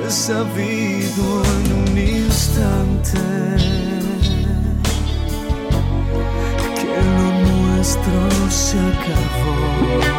he sabido en un instante que lo nuestro se acabó.